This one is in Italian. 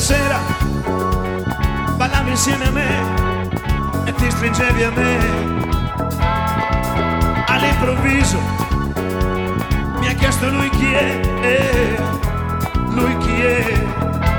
sera ballavi insieme a me e ti stringevi a me. All'improvviso mi ha chiesto lui chi è, lui chi è.